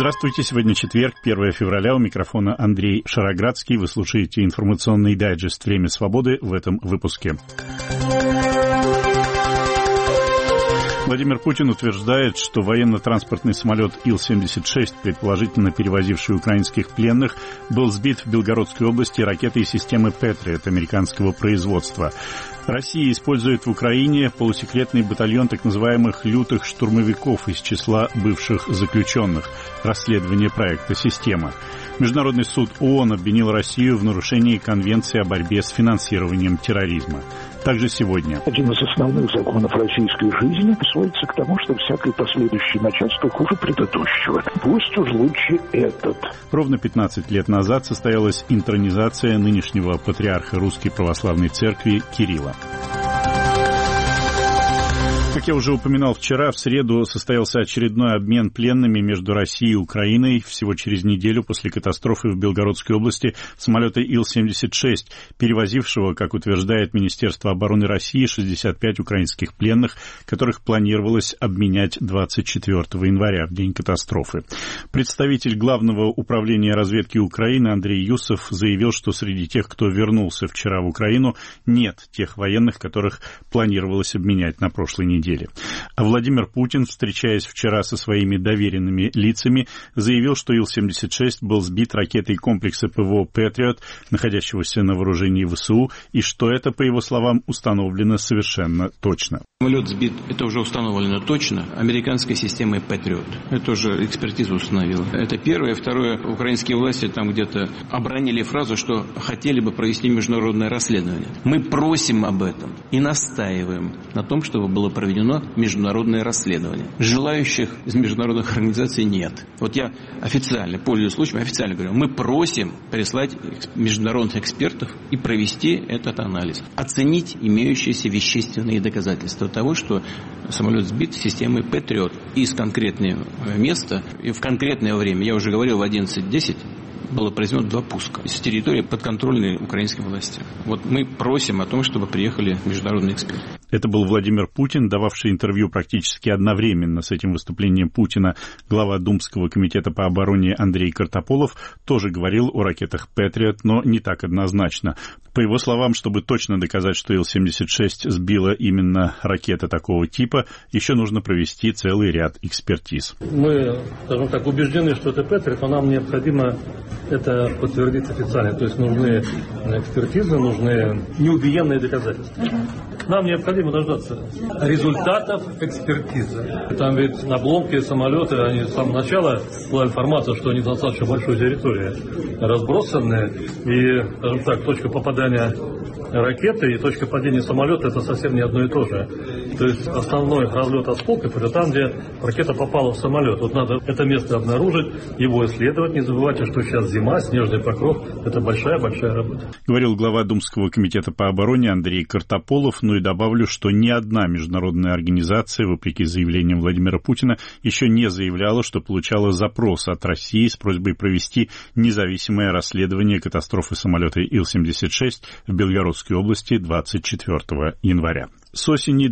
Здравствуйте, сегодня четверг, 1 февраля, у микрофона Андрей Шароградский. Вы слушаете информационный дайджест «Время свободы» в этом выпуске. Владимир Путин утверждает, что военно-транспортный самолет Ил-76, предположительно перевозивший украинских пленных, был сбит в Белгородской области ракетой системы «Патриот» американского производства. Россия использует в Украине полусекретный батальон так называемых «лютых штурмовиков» из числа бывших заключенных. Расследование проекта «Система». Международный суд ООН обвинил Россию в нарушении Конвенции о борьбе с финансированием терроризма. Также сегодня. Один из основных законов российской жизни сводится к тому, что всякое последующее начальство хуже предыдущего. Пусть уж лучше этот. Ровно 15 лет назад состоялась интронизация нынешнего патриарха Русской Православной Церкви Кирилла. Как я уже упоминал вчера, в среду состоялся очередной обмен пленными между Россией и Украиной. Всего через неделю после катастрофы в Белгородской области самолета Ил-76, перевозившего, как утверждает Министерство обороны России, 65 украинских пленных, которых планировалось обменять 24 января, в день катастрофы. Представитель Главного управления разведки Украины Андрей Юсов заявил, что среди тех, кто вернулся вчера в Украину, нет тех военных, которых планировалось обменять на прошлой неделе. А Владимир Путин, встречаясь вчера со своими доверенными лицами, заявил, что Ил-76 был сбит ракетой комплекса ПВО «Патриот», находящегося на вооружении ВСУ, и что это, по его словам, установлено совершенно точно. Самолет сбит, это уже установлено точно, американской системой «Патриот». Это уже экспертиза установила. Это первое. Второе, украинские власти там где-то обронили фразу, что хотели бы провести международное расследование. Мы просим об этом и настаиваем на том, чтобы было проведено международное расследование. Желающих из международных организаций нет. Вот я официально, пользуясь случаем, официально говорю, мы просим прислать международных экспертов и провести этот анализ. Оценить имеющиеся вещественные доказательства того, что самолет сбит системой «Патриот» из конкретного места и в конкретное время, я уже говорил, в 11:10 было произведено 2 пуска с территории подконтрольной украинской власти. Вот мы просим о том, чтобы приехали международные эксперты. Это был Владимир Путин, дававший интервью практически одновременно с этим выступлением Путина. Глава Думского комитета по обороне Андрей Картополов тоже говорил о ракетах «Патриот», но не так однозначно. По его словам, чтобы точно доказать, что Ил-76 сбила именно ракета такого типа, еще нужно провести целый ряд экспертиз. Мы, скажем так, убеждены, что это «Патриот», но нам необходимо это подтвердить официально. То есть нужны экспертизы, нужны неубиенные доказательства. Нам необходимо дождаться результатов экспертизы. Там ведь на обломки самолета, они с самого начала была информация, что они достаточно большой территории разбросаны. И, скажем так, точка попадания ракеты и точка падения самолета — это совсем не одно и то же. То есть основной разлет осколков — это там, где ракета попала в самолет. Вот надо это место обнаружить, его исследовать. Не забывайте, что сейчас зима, снежный покров — это большая-большая работа. Говорил глава Думского комитета по обороне Андрей Картополов. Ну и добавлю, что ни одна международная организация, вопреки заявлениям Владимира Путина, еще не заявляла, что получала запрос от России с просьбой провести независимое расследование катастрофы самолета Ил-76 в Белгородской области 24 января. С осени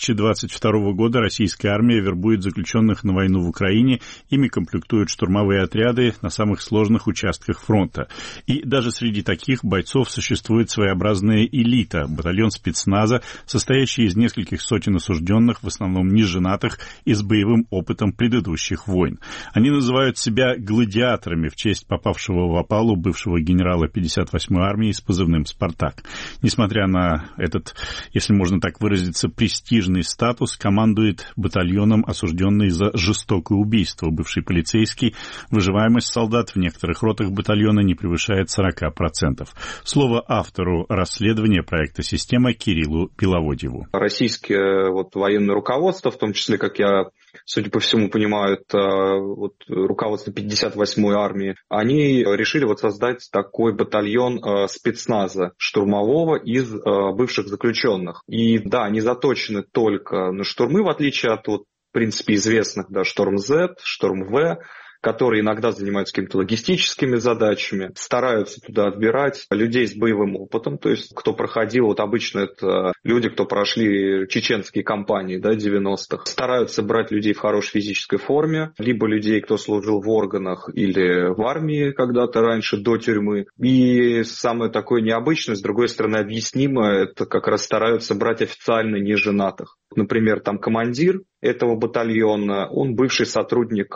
2022 года российская армия вербует заключенных на войну в Украине, ими комплектуют штурмовые отряды на самых сложных участках фронта. И даже среди таких бойцов существует своеобразная элита, батальон спецназа, состоящий из нескольких сотен осужденных, в основном неженатых и с боевым опытом предыдущих войн. Они называют себя гладиаторами в честь попавшего в опалу бывшего генерала 58-й армии с позывным «Спартак». Несмотря на этот, если можно так выразиться, престижный статус, командует батальоном осужденный за жестокое убийство бывший полицейский. Выживаемость солдат в некоторых ротах батальона не превышает 40%. Слово автору расследования проекта «Система» Кириллу Беловодьеву. Российское военное руководство, в том числе, как я, судя по всему, понимаю, это руководство 58-й армии, они решили создать такой батальон спецназа штурмового из бывших заключенных. И да, они заточены только на штурмы, в отличие от, в принципе, известных, да, Шторм Z, Шторм В, которые иногда занимаются какими-то логистическими задачами, стараются туда отбирать людей с боевым опытом, то есть кто проходил, вот обычно это люди, кто прошли чеченские кампании, да, 90-х, стараются брать людей в хорошей физической форме, либо людей, кто служил в органах или в армии когда-то раньше, до тюрьмы. И самое такое необычное, с другой стороны, объяснимое, это как раз стараются брать официально неженатых. Например, там командир этого батальона, он бывший сотрудник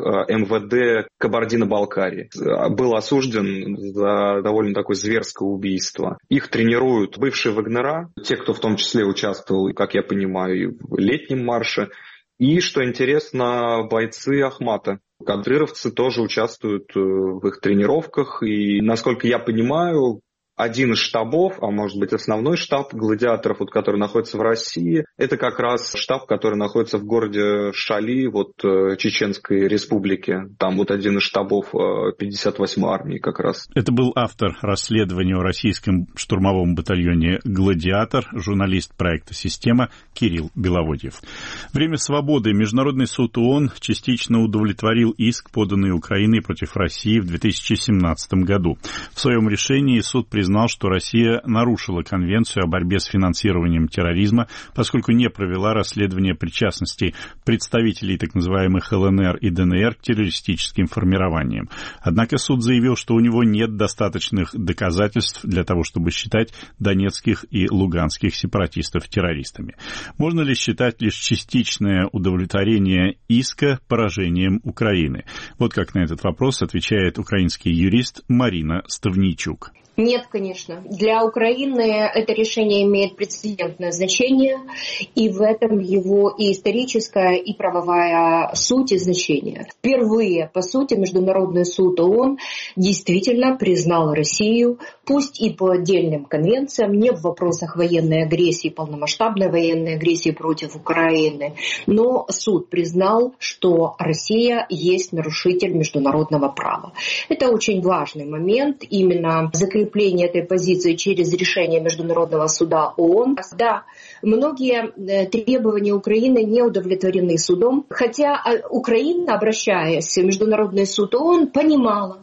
МВД Кабардино-Балкарии. Был осужден за довольно такое зверское убийство. Их тренируют бывшие вагнера, те, кто в том числе участвовал, как я понимаю, и в летнем марше. И, что интересно, бойцы Ахмата. Кадыровцы тоже участвуют в их тренировках. И, насколько я понимаю, один из штабов, а может быть основной штаб гладиаторов, вот, который находится в России, это как раз штаб, который находится в городе Шали, вот, Чеченской республики. Там вот один из штабов 58-й армии как раз. Это был автор расследования о российском штурмовом батальоне «Гладиатор», журналист проекта «Система» Кирилл Беловодьев. Время свободы. Международный суд ООН частично удовлетворил иск, поданный Украиной против России в 2017 году. В своем решении суд признал, что Россия нарушила Конвенцию о борьбе с финансированием терроризма, поскольку не провела расследование причастности представителей так называемых ЛНР и ДНР к террористическим формированиям. Однако суд заявил, что у него нет достаточных доказательств для того, чтобы считать донецких и луганских сепаратистов террористами. Можно ли считать лишь частичное удовлетворение иска поражением Украины? Вот как на этот вопрос отвечает украинский юрист Марина Ставнийчук. Нет, конечно. Для Украины это решение имеет прецедентное значение, и в этом его и историческая, и правовая суть и значение. Впервые, по сути, Международный суд ООН действительно признал Россию, пусть и по отдельным конвенциям, не в вопросах военной агрессии, полномасштабной военной агрессии против Украины, но суд признал, что Россия есть нарушитель международного права. Это очень важный момент, именно закрепление этой позиции через решение Международного суда ООН. Да, многие требования Украины не удовлетворены судом, хотя Украина, обращаясь в Международный суд ООН, понимала,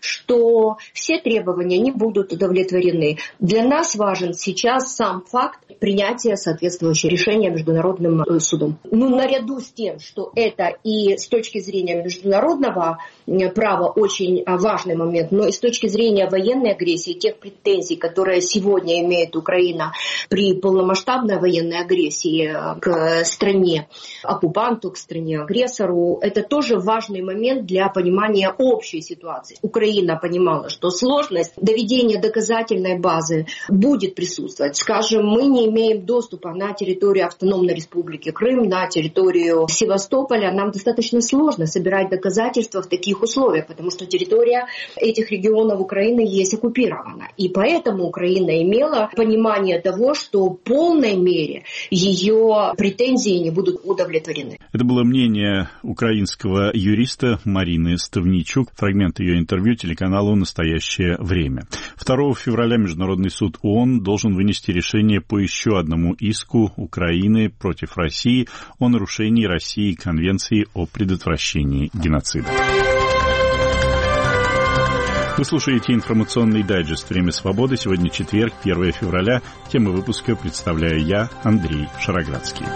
что все требования не будут удовлетворены. Для нас важен сейчас сам факт принятия соответствующего решения Международным судом. Наряду с тем, что это и с точки зрения международного права очень важный момент, но и с точки зрения военной агрессии, тех претензий, которые сегодня имеет Украина при полномасштабной военной агрессии к стране оккупанту, к стране агрессору, это тоже важный момент для понимания общей ситуации. Украина понимала, что сложность доведения доказательной базы будет присутствовать. Скажем, мы не имеем доступа на территорию автономной республики Крым, на территорию Севастополя. Нам достаточно сложно собирать доказательства в таких условиях, потому что территория этих регионов Украины есть оккупирована. И поэтому Украина имела понимание того, что в полной мере ее претензии не будут удовлетворены. Это было мнение украинского юриста Марины Ставнийчук. Фрагмент ее интервью телеканалу «Настоящее время». 2 февраля Международный суд ООН должен вынести решение по еще одному иску Украины против России о нарушении России Конвенции о предотвращении геноцида. Вы слушаете информационный дайджест «Время свободы». Сегодня четверг, 1 февраля. Тему выпуска представляю я, Андрей Шароградский.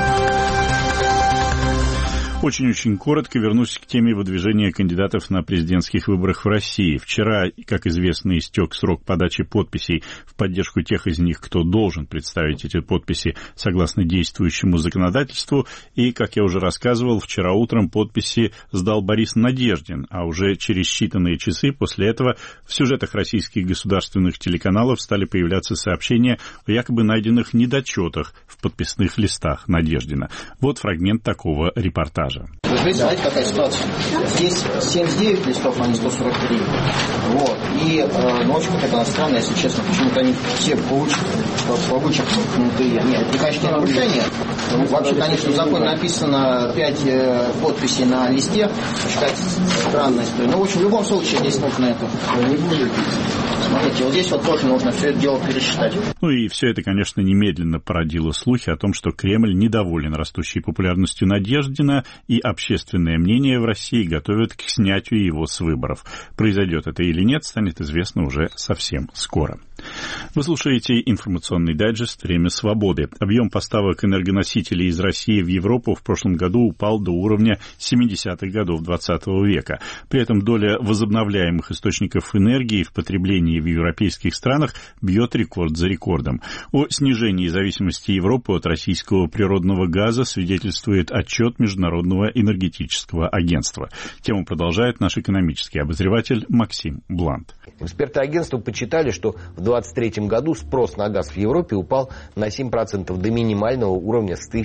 Очень-очень коротко вернусь к теме выдвижения кандидатов на президентских выборах в России. Вчера, как известно, истек срок подачи подписей в поддержку тех из них, кто должен представить эти подписи согласно действующему законодательству. И, как я уже рассказывал, вчера утром подписи сдал Борис Надеждин, а уже через считанные часы после этого в сюжетах российских государственных телеканалов стали появляться сообщения о якобы найденных недочетах в подписных листах Надеждина. Вот фрагмент такого репортажа. Вы знаете, какая ситуация? Здесь 79 листов, а не 143. Вот. И, очень какая-то странная, если честно, почему-то они все повычеркнутые. Нет, это, конечно, не нарушение. Вообще, конечно, в законе написано 5 подписей на листе. Считается странной историей. Но, в общем, в любом случае здесь нужно это. Смотрите, вот здесь вот тоже нужно все это дело пересчитать. Ну и все это, конечно, немедленно породило слухи о том, что Кремль недоволен растущей популярностью Надеждина, и общественное мнение в России готовит к снятию его с выборов. Произойдет это или нет, станет известно уже совсем скоро. Вы слушаете информационный дайджест «Время свободы». Объем поставок энергоносителей из России в Европу в прошлом году упал до уровня 70-х годов XX века. При этом доля возобновляемых источников энергии в потреблении в европейских странах бьет рекорд за рекордом. О снижении зависимости Европы от российского природного газа свидетельствует отчет Международного энергетического агентства. Тему продолжает наш экономический обозреватель Максим Блант. Эксперты агентства подсчитали, что в 2023 году спрос на газ в Европе упал на 7% до минимального уровня с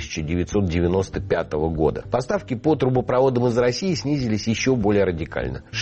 1995 года. Поставки по трубопроводам из России снизились еще более радикально. С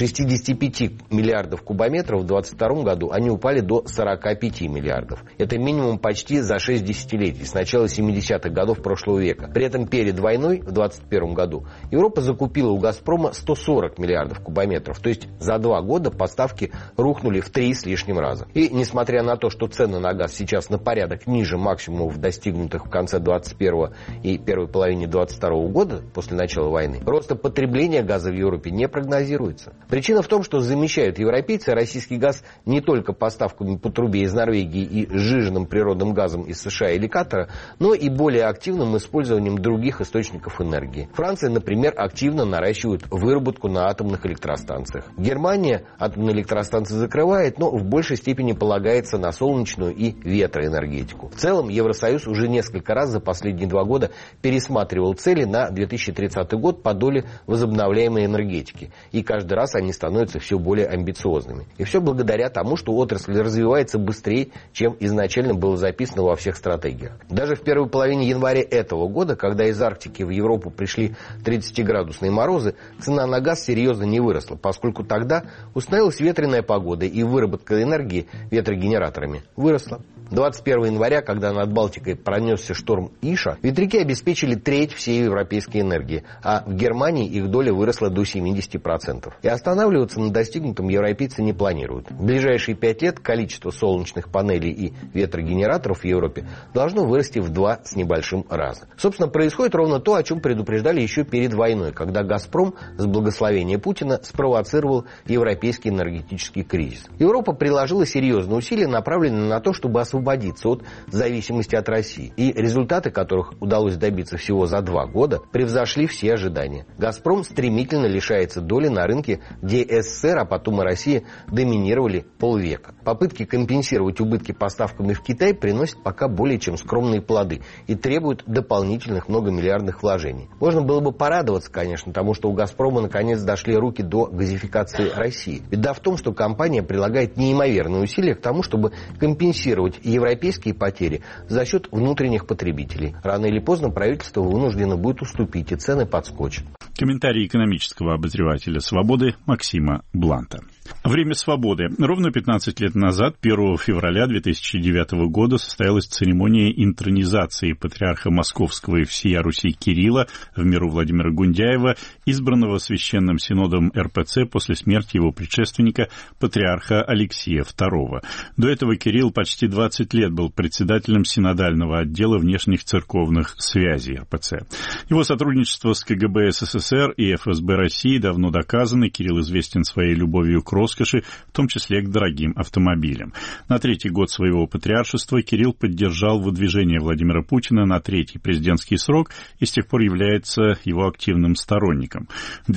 65 миллиардов кубометров в 2022 году они упали до 45 миллиардов. Это минимум почти за 6 десятилетий, с начала 70-х годов прошлого века. При этом перед войной в 2021 году Европа закупила у «Газпрома» 140 миллиардов кубометров. То есть за 2 года поставки рухнули в 3 с лишним раза. И несмотря на то, что цены на газ сейчас на порядок ниже максимумов, достигнутых в конце 2021 и первой половине 2022 года, после начала войны, роста потребления газа в Европе не прогнозируется. Причина в том, что замещают европейцы российский газ не только поставками по трубе из Норвегии и сжиженным природным газом из США или Катара, но и более активным использованием других источников энергии. Франция, например, активно наращивает выработку на атомных электростанциях. Германия атомные электростанции закрывает, но в большей степени полагается на солнечную и ветроэнергетику. В целом, Евросоюз уже несколько раз за последние 2 года пересматривал цели на 2030 год по доле возобновляемой энергетики. И каждый раз они становятся все более амбициозными. И все благодаря тому, что отрасль развивается быстрее, чем изначально было записано во всех стратегиях. Даже в первой половине января этого года, когда из Арктики в Европу пришли 30-градусные морозы, цена на газ серьезно не выросла, поскольку тогда установилась ветреная погода и выработка энергии ветрогенераторами выросла. 21 января, когда над Балтикой пронесся шторм Иша, ветряки обеспечили треть всей европейской энергии, а в Германии их доля выросла до 70%. И останавливаться на достигнутом европейцы не планируют. В ближайшие 5 лет количество солнечных панелей и ветрогенераторов в Европе должно вырасти в 2 с небольшим раза. Собственно, происходит ровно то, о чем предупреждали еще перед войной, когда «Газпром» с благословения Путина спровоцировал европейский энергетический кризис. Европа приложила серьезные усилия, направленные на то, чтобы освободиться от зависимости от России. И результаты, которых удалось добиться всего за 2 года, превзошли все ожидания. «Газпром» стремительно лишается доли на рынке, где СССР, а потом и Россия доминировали полвека. Попытки компенсировать убытки поставками в Китай приносят пока более чем скромные плоды и требуют дополнительных многомиллиардных вложений. Можно было бы порадоваться, конечно, тому, что у «Газпрома» наконец дошли руки до газификации России. Беда в том, что компания прилагает неимоверные усилия к тому, чтобы компенсировать европейские потери за счет внутренних потребителей. Рано или поздно правительство вынуждено будет уступить, и цены подскочат. Комментарий экономического обозревателя «Свободы» Максима Бланта. Время свободы. Ровно 15 лет назад, 1 февраля 2009 года, состоялась церемония интронизации патриарха Московского и всея Руси Кирилла, в миру Владимира Гундяева, избранного Священным Синодом РПЦ после смерти его предшественника, патриарха Алексия II. До этого Кирилл почти 20 лет был председателем синодального отдела внешних церковных связей РПЦ. Его сотрудничество с КГБ СССР и ФСБ России давно доказано. Кирилл известен своей любовью к роскоши, в том числе к дорогим автомобилям. На 3-й год своего патриаршества Кирилл поддержал выдвижение Владимира Путина на 3-й президентский срок и с тех пор является его активным сторонником. В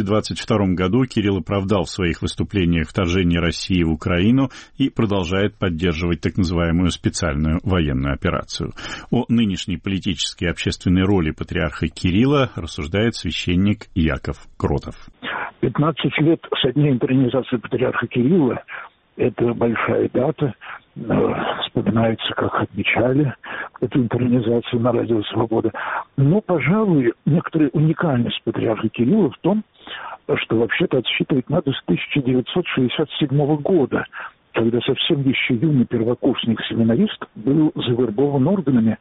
2022 году Кирилл оправдал в своих выступлениях вторжение России в Украину и продолжает поддерживать так называемую специальную военную операцию. О нынешней политической и общественной роли патриарха Кирилла рассуждает священник Яков Кротов. 15 лет со дня интронизации патриарха Кирилла – это большая дата. Вспоминается, как отмечали эту интронизацию на радио «Свобода». Но, пожалуй, некоторая уникальность патриарха Кирилла в том, что вообще-то отсчитывать надо с 1967 года. когда совсем еще юный первокурсник-семинарист был завербован органами,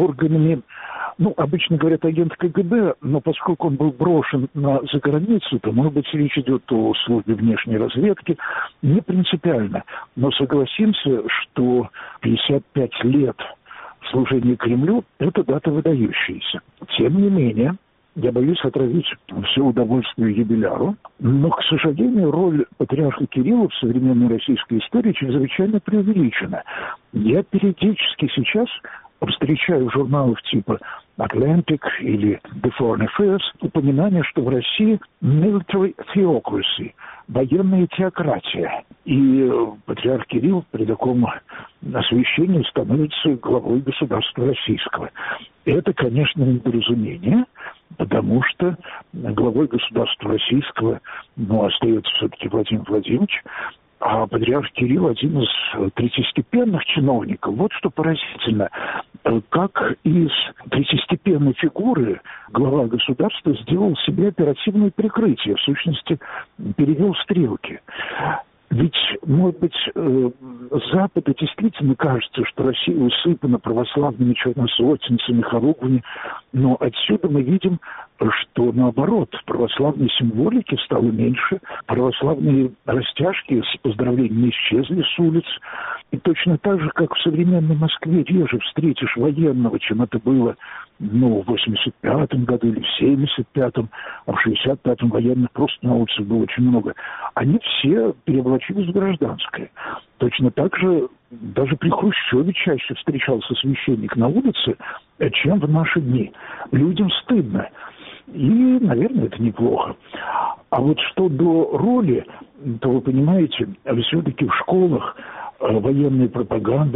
обычно говорят агент КГБ, но поскольку он был брошен за границу, то, может быть, речь идет о службе внешней разведки, не принципиально. Но согласимся, что 55 лет служения Кремлю – это дата выдающаяся. Тем не менее, я боюсь отравить все удовольствие юбиляру, но, к сожалению, роль патриарха Кирилла в современной российской истории чрезвычайно преувеличена. Я периодически сейчас встречаю в журналах типа Atlantic или The Foreign Affairs упоминание, что в России military theocracy, военная теократия. И патриарх Кирилл при таком освящении становится главой государства российского. Это, конечно, недоразумение, потому что главой государства российского, остается все-таки Владимир Владимирович, а патриарх Кирилл один из третьестепенных чиновников. Вот что поразительно, как из третьестепенной фигуры глава государства сделал себе оперативное прикрытие, в сущности, перевел стрелки. Ведь, может быть, Западу действительно кажется, что Россия усыпана православными черносотенцами, хоругвями, но отсюда мы видим, что, наоборот, православной символики стало меньше, православные растяжки с поздравлениями исчезли с улиц, и точно так же, как в современной Москве реже встретишь военного, чем это было, в 85-м году или в 75-м, а в 65-м военных просто на улицах было очень много. Они все переоблачились в гражданское. Точно так же даже при Хрущеве чаще встречался священник на улице, чем в наши дни. Людям стыдно. И, наверное, это неплохо. А вот что до роли, то вы понимаете, все-таки в школах военная пропаганда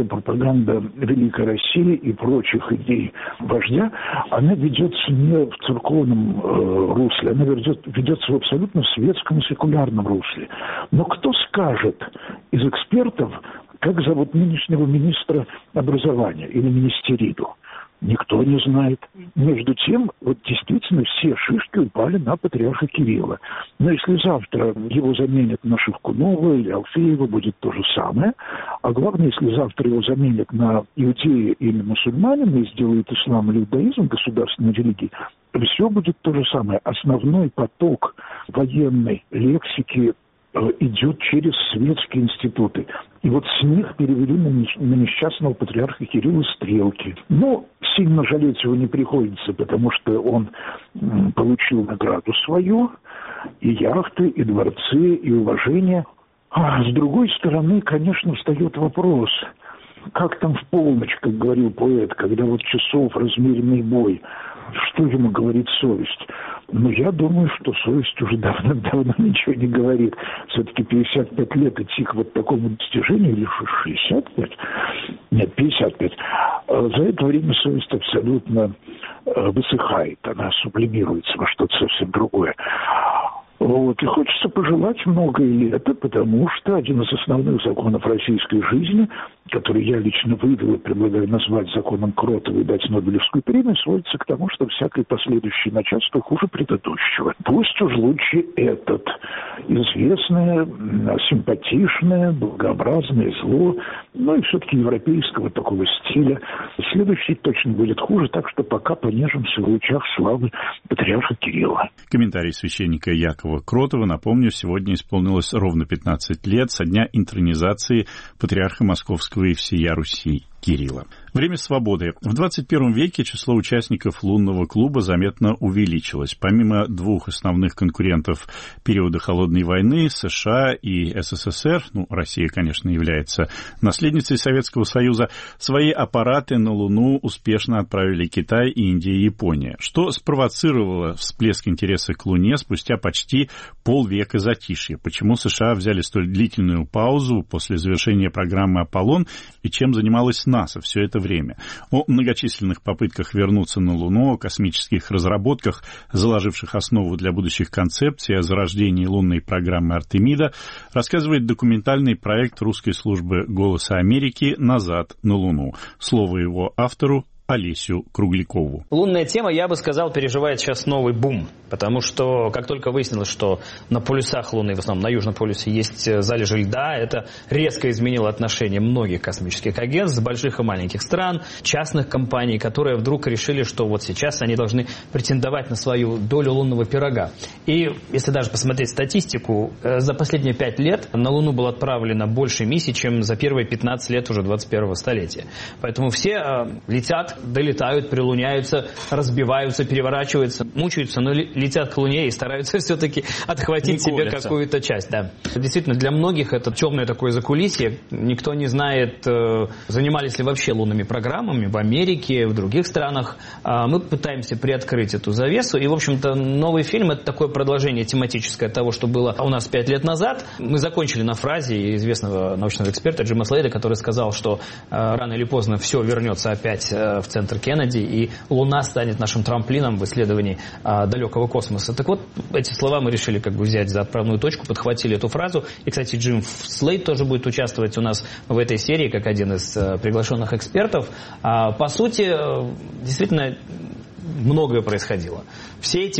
Великой России и прочих идей вождя, она ведется не в церковном русле, она ведется в абсолютно светском и секулярном русле. Но кто скажет из экспертов, как зовут нынешнего министра образования или министериду? Никто не знает. Между тем, действительно все шишки упали на патриарха Кирилла. Но если завтра его заменят на Шевкунова или Алфеева, будет то же самое. А главное, если завтра его заменят на иудея или мусульманина и сделают ислам или иудаизм государственной религией, все будет то же самое. Основной поток военной лексики идет через светские институты. И вот с них перевели на несчастного патриарха Кирилла стрелки. Но сильно жалеть его не приходится, потому что он получил награду свою, и яхты, и дворцы, и уважение. А с другой стороны, конечно, встает вопрос, как там в полночь, как говорил поэт, когда часов размеренный бой, что ему говорит совесть? Я думаю, что совесть уже давно ничего не говорит. Все-таки 55 лет идти к такому достижению, или 65? Нет, 55. За это время совесть абсолютно высыхает, она сублимируется во что-то совсем другое. И хочется пожелать многое лето, потому что один из основных законов российской жизни, который я лично выдал и предлагаю назвать законом Кротова и дать Нобелевскую премию, сводится к тому, что всякое последующее начальство хуже предыдущего. Пусть уж лучше этот известное, симпатичное, благообразное зло, и все-таки европейского такого стиля. Следующий точно будет хуже, так что пока понежимся в лучах славы патриарха Кирилла. Комментарий священника Якова Кротова. Напомню, сегодня исполнилось ровно 15 лет со дня интронизации патриарха Московского и всея Руси Кирилла. Время свободы. В 21 веке число участников лунного клуба заметно увеличилось. Помимо двух основных конкурентов периода Холодной войны, США и СССР, Россия, конечно, является наследницей Советского Союза, свои аппараты на Луну успешно отправили Китай, Индия и Япония, что спровоцировало всплеск интереса к Луне спустя почти полвека затишья. Почему США взяли столь длительную паузу после завершения программы «Аполлон» и чем занималась НАСА все это время? О многочисленных попытках вернуться на Луну, о космических разработках, заложивших основу для будущих концепций, о зарождении лунной программы «Артемида», рассказывает документальный проект русской службы «Голоса Америки» «Назад на Луну». Слово его автору Олесю Круглякову. Лунная тема, я бы сказал, переживает сейчас новый бум, потому что как только выяснилось, что на полюсах Луны, в основном на Южном полюсе, есть залежи льда, это резко изменило отношение многих космических агентств, больших и маленьких стран, частных компаний, которые вдруг решили, что вот сейчас они должны претендовать на свою долю лунного пирога. И если даже посмотреть статистику, за последние 5 лет на Луну было отправлено больше миссий, чем за первые 15 лет уже 21-го столетия. Поэтому все летят, долетают, прилуняются, разбиваются, переворачиваются, мучаются, но летят к Луне и стараются все-таки отхватить себе какую-то часть. Да. Действительно, для многих это темное такое закулисье. Никто не знает, занимались ли вообще лунными программами в Америке, в других странах. Мы пытаемся приоткрыть эту завесу. И, в общем-то, новый фильм – это такое продолжение тематическое того, что было у нас 5 лет назад. Мы закончили на фразе известного научного эксперта Джима Слейда, который сказал, что рано или поздно все вернется опять в центр Кеннеди, и Луна станет нашим трамплином в исследовании далекого космоса. Так вот, эти слова мы решили как бы взять за отправную точку, подхватили эту фразу. И, кстати, Джим Слейд тоже будет участвовать у нас в этой серии, как один из приглашенных экспертов. По сути, действительно, многое происходило. Все эти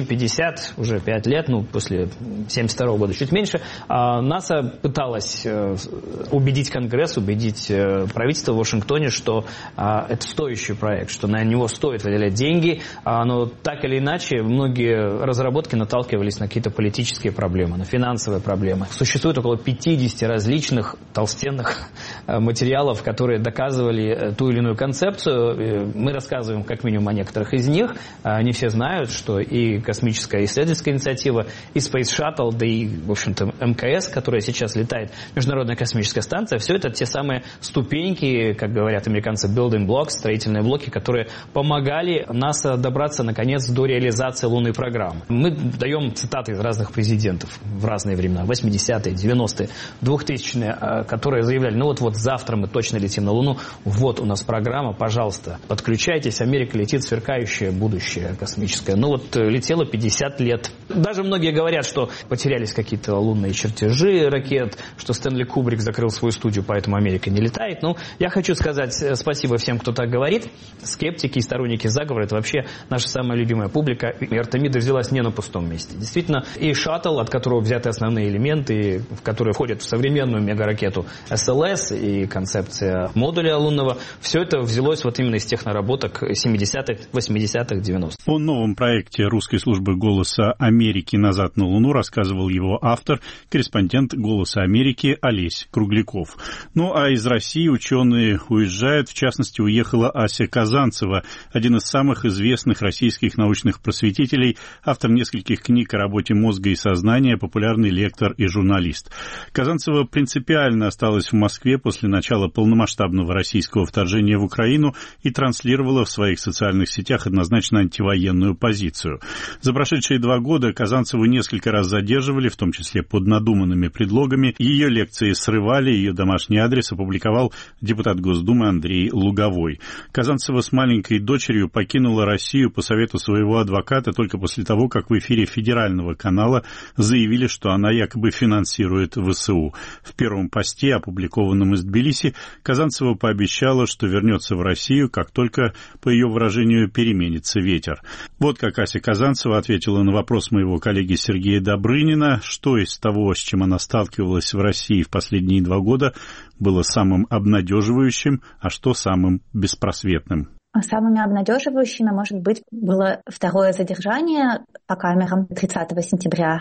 5 лет, после 72 года, чуть меньше, НАСА пыталась убедить Конгресс, убедить правительство в Вашингтоне, что это стоящий проект, что на него стоит выделять деньги, но так или иначе многие разработки наталкивались на какие-то политические проблемы, на финансовые проблемы. Существует около 50 различных толстенных материалов, которые доказывали ту или иную концепцию. Мы рассказываем как минимум о некоторых из них. Не все знают, что и космическая исследовательская инициатива, и Space Shuttle, да и, в общем-то, МКС, которая сейчас летает, Международная космическая станция, все это те самые ступеньки, как говорят американцы, building blocks, строительные блоки, которые помогали НАСА добраться, наконец, до реализации лунной программы. Мы даем цитаты из разных президентов в разные времена, 80-е, 90-е, 2000-е, которые заявляли, вот завтра мы точно летим на Луну, вот у нас программа, пожалуйста, подключайтесь, Америка летит в сверкающее будущее космическое. Летело 50 лет. Даже многие говорят, что потерялись какие-то лунные чертежи ракет, что Стэнли Кубрик закрыл свою студию, поэтому Америка не летает. Я хочу сказать спасибо всем, кто так говорит. Скептики и сторонники заговора – это вообще наша самая любимая публика. И Артемида взялась не на пустом месте. Действительно, и шаттл, от которого взяты основные элементы, в которые входят в современную мегаракету СЛС и концепция модуля лунного, все это взялось именно из тех наработок 70-х, 80-х, 90-х. О новом проекте русской службы «Голоса Америки. Назад на Луну» рассказывал его автор, корреспондент «Голоса Америки» Олесь Кругляков. А из России ученые уезжают. В частности, уехала Ася Казанцева, один из самых известных российских научных просветителей, автор нескольких книг о работе мозга и сознания, популярный лектор и журналист. Казанцева принципиально осталась в Москве после начала полномасштабного российского вторжения в Украину и транслировала в своих социальных сетях однозначно антивоенную позицию. За прошедшие 2 года Казанцеву несколько раз задерживали, в том числе под надуманными предлогами. Ее лекции срывали, ее домашний адрес опубликовал депутат Госдумы Андрей Луговой. Казанцева с маленькой дочерью покинула Россию по совету своего адвоката только после того, как в эфире федерального канала заявили, что она якобы финансирует ВСУ. В первом посте, опубликованном из Тбилиси, Казанцева пообещала, что вернется в Россию, как только, по ее выражению, переменится ветер. Вот как Ася Казанцева ответила на вопрос моего коллеги Сергея Добрынина, что из того, с чем она сталкивалась в России в последние 2 года, было самым обнадеживающим, а что самым беспросветным. Самыми обнадеживающими, может быть, было второе задержание по камерам 30 сентября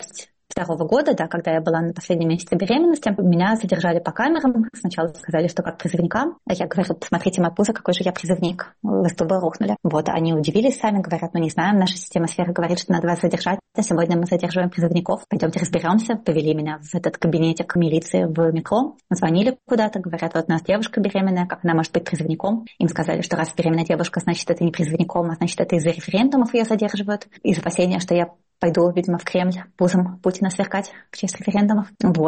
2022 года, когда я была на последнем месяце беременности. Меня задержали по камерам. Сначала сказали, что как призывника. Я говорю, посмотрите мое пузо, какой же я призывник. Вы с дуба рухнули. Они удивились сами, говорят, не знаем, наша система сферы говорит, что надо вас задержать. А сегодня мы задерживаем призывников. Пойдемте разберемся. Повели меня в этот кабинетик милиции в метро. Звонили куда-то, говорят, у нас девушка беременная, как она может быть призывником? Им сказали, что раз беременная девушка, значит, это не призывником, а значит, это из-за референдумов ее задерживают. Из опасения, что я пойду, видимо, в Кремль пузом Путина сверкать в честь референдумов.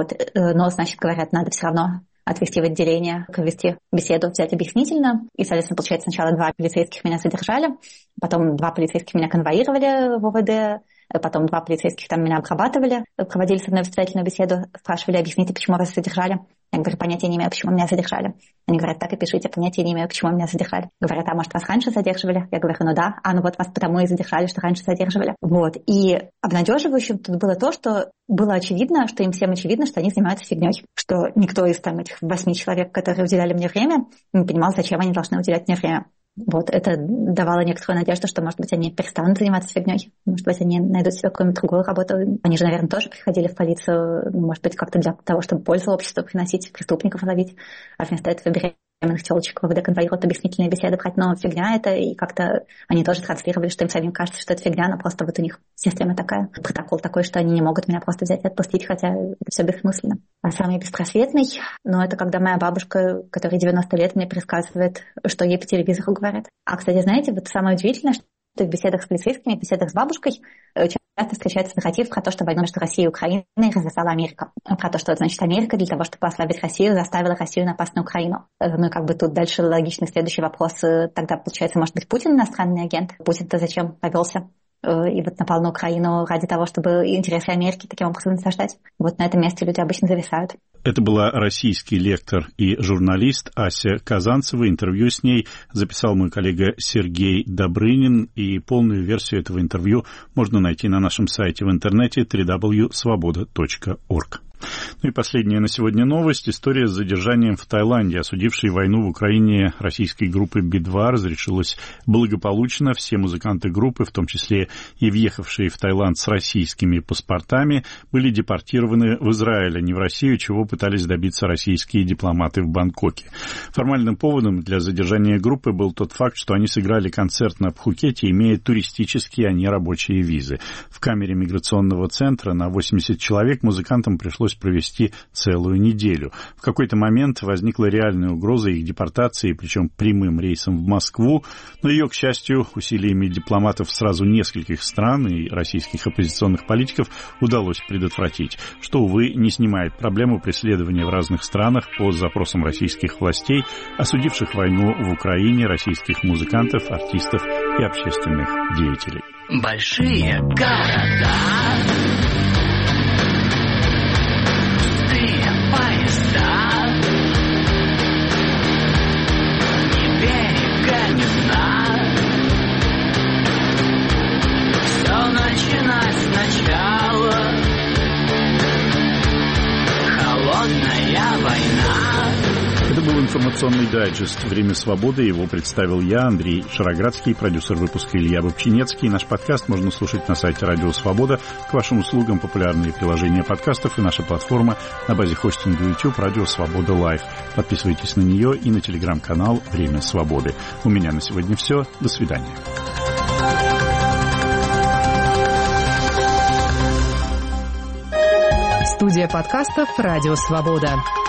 Но, значит, говорят, надо все равно отвезти в отделение, провести беседу, взять объяснительно. И, соответственно, получается, сначала 2 полицейских меня задержали, потом 2 полицейских меня конвоировали в ОВД Потом 2 полицейских там меня обрабатывали, проводили со мной вступительную беседу, спрашивали, объясните, почему вас задержали. Я говорю, понятия не имею, почему меня задержали. Они говорят, так и пишите, понятия не имею, почему меня задержали. Говорят, а может, вас раньше задерживали? Я говорю, ну да. Ну вот вас потому и задержали, что раньше задерживали. Вот. И обнадеживающим тут было то, что было очевидно, что им всем очевидно, что они занимаются фигней. Что никто из там этих 8 человек, которые уделяли мне время, не понимал, зачем они должны уделять мне время. Вот это давало некоторую надежду, что, может быть, они перестанут заниматься фигней. Может быть, они найдут себе какую-нибудь другую работу. Они же, наверное, тоже приходили в полицию, может быть, как-то для того, чтобы пользу обществу приносить, преступников ловить. А вместо этого беременных телочек ВВД конвоируют, объяснительные беседы брать. Но фигня это, и как-то они тоже транслировали, что им самим кажется, что это фигня, но просто вот у них система такая. Протокол такой, что они не могут меня просто взять и отпустить, хотя это все бессмысленно. А самый беспросветный, это когда моя бабушка, которой 90 лет, мне пересказывает, что ей по телевизору говорят. А, кстати, знаете, вот самое удивительное, что в беседах с полицейскими, в беседах с бабушкой часто встречается нарратив про то, что войну между Россией и Украиной развязала Америка. Про то, что, значит, Америка для того, чтобы ослабить Россию, заставила Россию напасть на Украину. Ну и как бы тут дальше логичный следующий вопрос. Тогда, получается, может быть, Путин иностранный агент? Путин-то зачем повелся? И вот напал на Украину ради того, чтобы интересы Америки таким образом насаждать. Вот на этом месте люди обычно зависают. Это была российский лектор и журналист Ася Казанцева. Интервью с ней записал мой коллега Сергей Добрынин. И полную версию этого интервью можно найти на нашем сайте в интернете www.svoboda.org. Ну и последняя на сегодня новость. История с задержанием в Таиланде. Осудившей войну в Украине российской группы Би-2 разрешилась благополучно. Все музыканты группы, в том числе и въехавшие в Таиланд с российскими паспортами, были депортированы в Израиль, а не в Россию, чего пытались добиться российские дипломаты в Бангкоке. Формальным поводом для задержания группы был тот факт, что они сыграли концерт на Пхукете, имея туристические, а не рабочие визы. В камере миграционного центра на 80 человек музыкантам пришлось провести целую неделю. В какой-то момент возникла реальная угроза их депортации, причем прямым рейсом в Москву, но ее, к счастью, усилиями дипломатов сразу нескольких стран и российских оппозиционных политиков удалось предотвратить, что, увы, не снимает проблему преследования в разных странах по запросам российских властей, осудивших войну в Украине, российских музыкантов, артистов и общественных деятелей. Большие города, поезда, ни берега, ни дна. Все начинать сначала. Холодная война. Это был информационный дайджест «Время свободы». Его представил я, Андрей Шароградский, продюсер выпуска Илья Бобчинецкий. Наш подкаст можно слушать на сайте Радио Свобода. К вашим услугам популярные приложения подкастов и наша платформа на базе хостинга YouTube «Радио Свобода Лайв». Подписывайтесь на нее и на телеграм-канал «Время свободы». У меня на сегодня все. До свидания. Студия подкастов «Радио Свобода».